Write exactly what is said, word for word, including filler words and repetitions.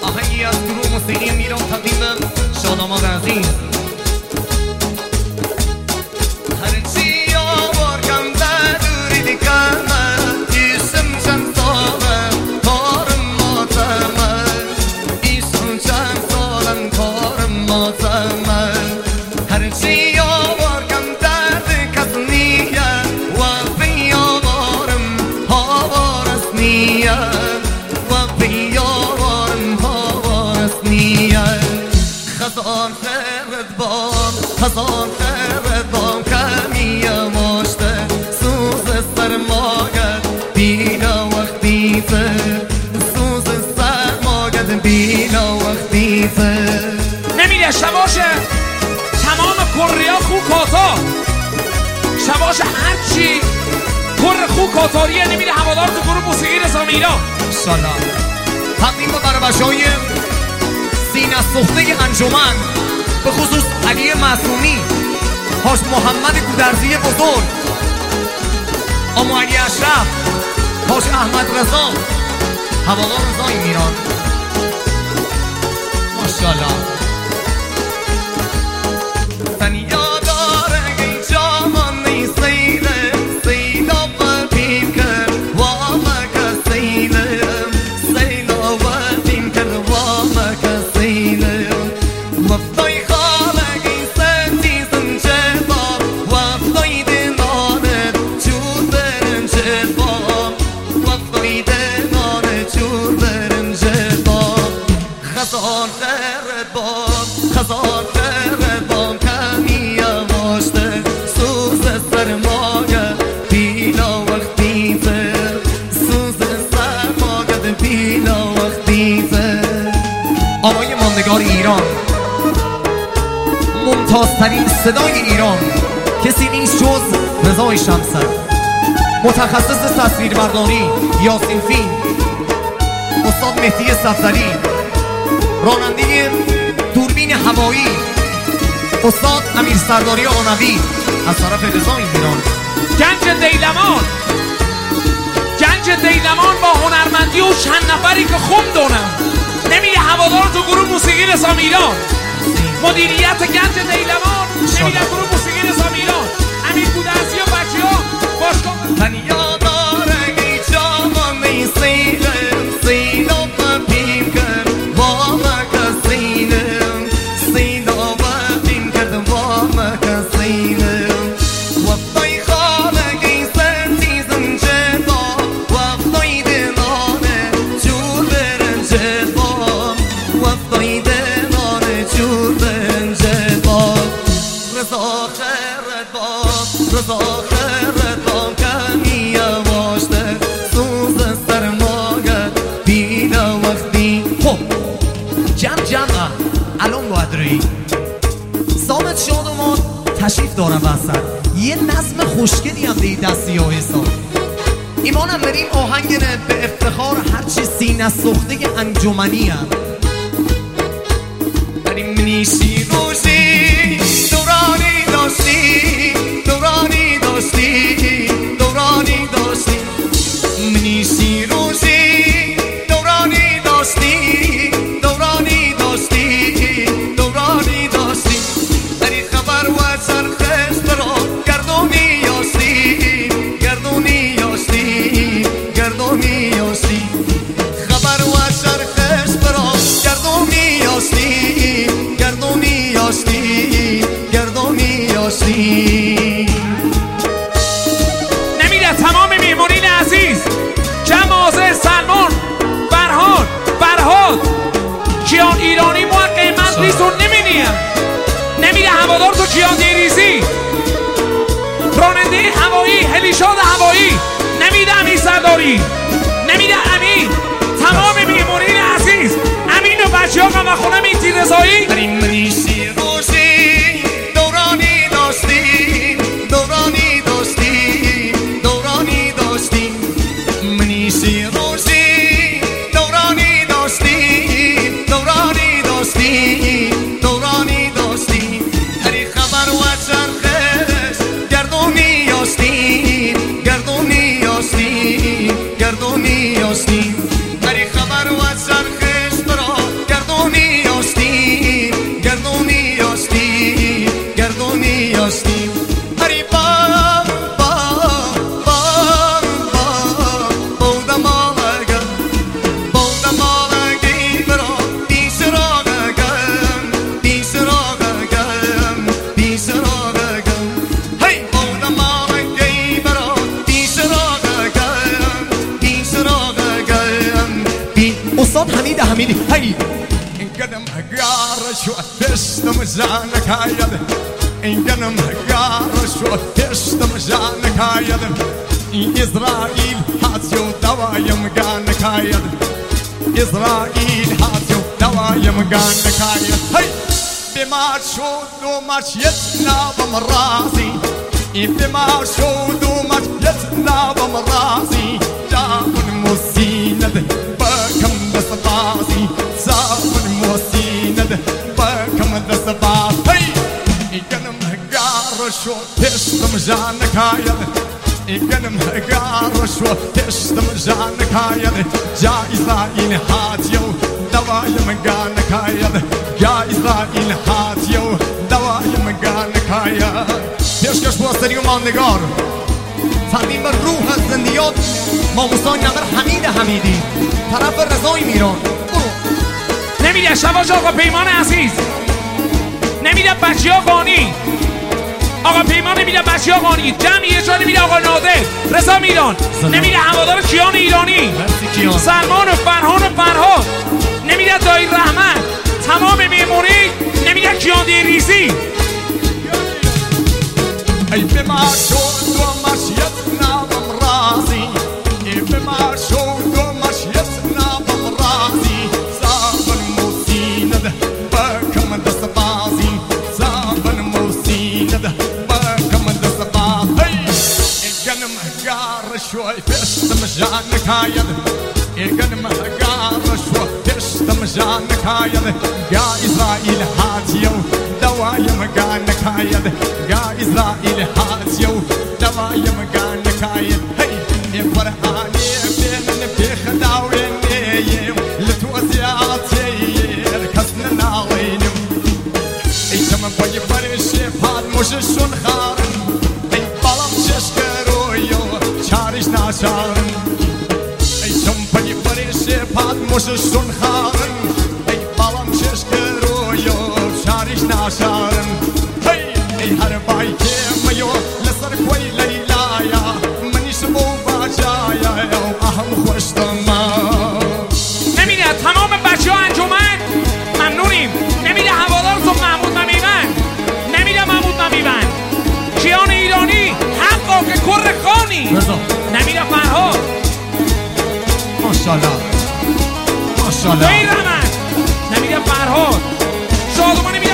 آهنگی از گروه موسیقی میران تقدیم به شاداماد عزیز. هرچی آوارگم در دوری دیگرمه ایسم چند سالم کارم ماتمه ایسم چند سالم کارم ماتمه هرچی آوارگم درد کس نیه و بیاوارم هاوار است نیه و بیاوارم هاوار است نیه خزان خیرت بام خزان خیرت بام کمیه ماشته سوز سرماگت بینا وقتیته سوز سرماگت بینا وقتیته نمیره شباشه تمام کریا خو کاتا شباشه هرچی کر خو کاتاریه نمیره هوادار تو گروه موسیقی رسام ایران انشالله. تقدیم برای بچه‌های سینه سوخته انجمن به خصوص علی معصومی، حاج محمد گودرزی بزرگ، آمو علی اشرف، حاج احمد رضا، هوادار رضای میران ماشاءالله. تن یاداره ای جامانی سیله سیلا و پیم کرد وامک سیله سیلا و پیم کرد وامک سیله وفای خالق این سنتی زنجبا وفای دنانت جور برن جبا وفای دنانت جور برن جبا خزان خیرت بام خزان خیرت بام کمی ماشته سوز سرماگه بیلا وقتیته سوز سرماگه بیلا وقتیته. آقای ماندگار ایران، ممتازترین صدای ایران، کسی نیست جز رضای شمسه، متخصص تصویربرداری یاسین فیلم، استاد مهدی صفدری، راننده دوربین هوایی استاد امیر سرداری آقانوی از طرف رضای ایران. گنج دیلمان گنج دیلمان با هنرمندی و چند نفری که خوب دونم نمیره هوادار تو گروه موسیقی رسام ایران. مدیریت گنج دیلمان نمیره گروه موسیقی رسام ایران. امیر گودرزی و بچه ها باشگاه تن یاداره ای جامانی سیله سیلا و پیم کرد وامک سیله سیلا و پیم کرد وامک سیله وفای خالق این سنتی زنجبا وفای دلانه جور برن جبا وفای دلانه جور برن جبا رضا خیرت بام رضا خیرت بام کمی واشته سوز سرماگت بینا وقتی. خب جمع جمع الان باید رئی سامت شادمان تشریف دارم وسط یه نظم خوشگلی هم دید دستی ها حساب ایمانم بریم آهنگ به افتخار هرچی سینه سخته انجمنی هم بریم نیشی روزی دورانی داشتی دورانی داشتی دورانی داشتی منیسی روزی دورانی داشتی دورانی داشتی دورانی داشتی داری خبر و سرخش برا گردونی یاستی گردونی یاستی گردونی یاستی خبر و سرخش برا گردونی یاستی گردونی یاستی گردونی یاستی. نمیره تمام میمونین عزیز جمازه سلمان فرهاد فرهاد کیان ایرانی ما قیمت نیستون نمینیم نمیره هوادار تو کیان دیریزی راننده هوایی هلیشاد هوایی نمیده امیر سرداری نمیده امین تمام میمونین عزیز امین و بچه ها قمه خونه میتی رضایی بریم منیسی روزی دورانی داشتی دورانی داشتی دورانی داشتی منیسی روزی دورانی داشتی دورانی داشتی دورانی داشتی هری خبر و چرخش گردونی یاستی گردونی یاستی گردونی یاستی هری خبر و چرخش برا استاد حمید حمیدی. هی قدم قارش وتشتم جانك هايد قدم قارش وتشتم جانك هايد إسرائيل هاتيو دوايم قانك هايد إسرائيل هاتيو دوايم قانك هايد هي بما شودو مشيتنا بمراسي بما شودو مشيتنا بمراسي جابن مسيند بكم دسباسي زابن مسيند بكم دسباسي هي قدم قارش وتشتم جانك هايد قدم قارش وتشتم جانك هايد جا إسرائيل هاتيو دوايم قانك هايد جا إسرائيل هاتيو دوايم قانك هايد پیشکش با سری و ماندگار فردیم بر روح زندیات ما موسای نمر حمید حمیدی طرف رضای میران. نمیده شواج آقا پیمان عزیز، نمیده بچه ها قانی، آقا پیمان نمیده بچه ها قانی، جمعی اجرا نمیده آقا نادر رضا میران، نمیده هوادار کیان ایرانی، سلمان و فرهان و فرهاد، نمیده دایی رحمت، تمام میمونی، نمیده کیان دیریزی. ای بما شود و مشیتنا بمرازی ای بما شود و مشیتنا بمرازی زابن موسیند بکم دست بازی زابن موسیند بکم دست بازی ای گنم قارش و فشتم جانك هاید ای گنم قارش و فشتم جانك هاید یا اسرائیل هاتیو دوایم قانك هاید یا إسرائيل هاتيو دوايم قانك هايد هي فرحاني بين بخداوين لتوزياتي ركسنا ناوينم اي تمام بي فرشي فاد مششون خارن اي بالام ششكرويو شارش ناشارن اي تمام بي فرشي فاد مششون خارن اي بالام ششكرويو شارش ناشارن هر بای که میو لسر کوی لیلایا منیش بو باجایا اهم خوشتم. نمیده تمام بچه ها انجمن ممنونیم، نمیده هوادار تو محمود ممیون، نمیده محمود ممیون کیان ایرانی حقا که کر خانی، نمیده فرهاد ماشاءالله ماشاءالله دایی رحمت، نمیده فرهاد شادمانی